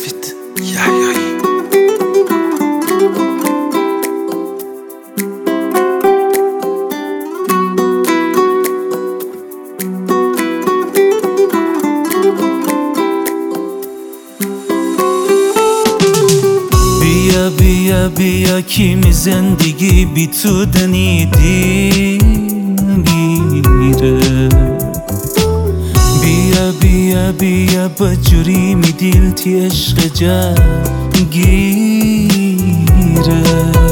نوید یحیایی. بیا بیا بیا kimi زندگی بی تو دنیدیره. بیا بیا بیا با جوری می دیل تی عشق گیره.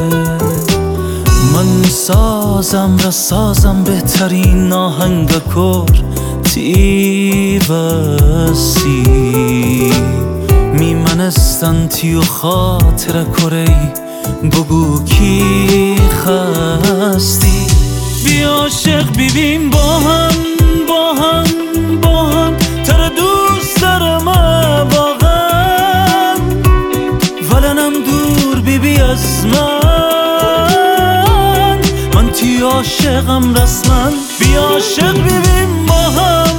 من سازم را سازم بهترین آهنگا کر تی بسی میمنستن تیو خاطر کری بگو کی خستی. بیا عاشق بیبیم با هم تر دوست دارم واقعا ولنم دور بیبی از من تی عاشقم رسما. بیا عاشق بیبیم با هم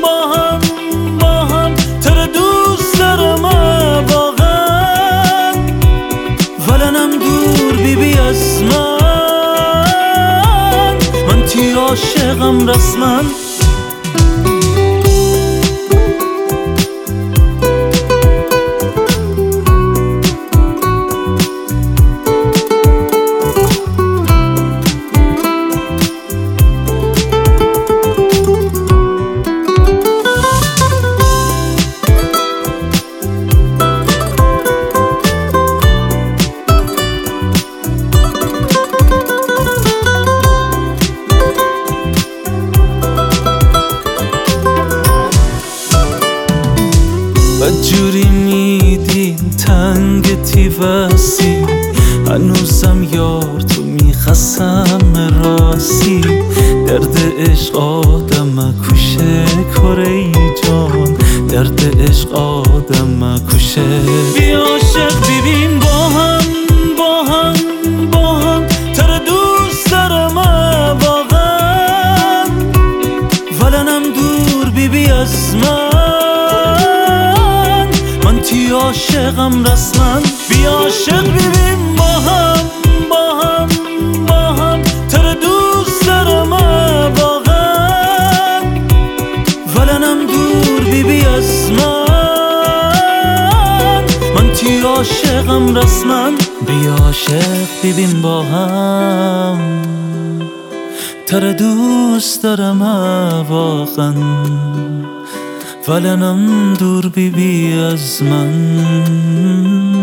تر دوست دارم واقعا ولنم دور بیبی از من تی عاشقم رسما. جوری میدین تنگ تی وسی هنوزم یار تو میخسم راسی. درد عشق آدم کشه کره جان درد عشق آدم کشه. بیا عاشق بیبیم با هم تر دوست دارم واقعا ولنم دور بیبی از من تی عاشقم رسما. بیا عاشق بیبیم با هم تر دوست دارم واقعا ولنم دور بیبی از من تی عاشقم رسما. بیا عاشق بیبیم با هم تر دوست دارم واقعا ولنم دور بیبی از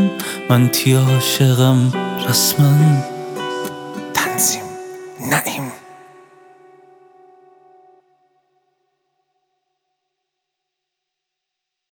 من تی عاشقم رسما. تنظیم نعیم.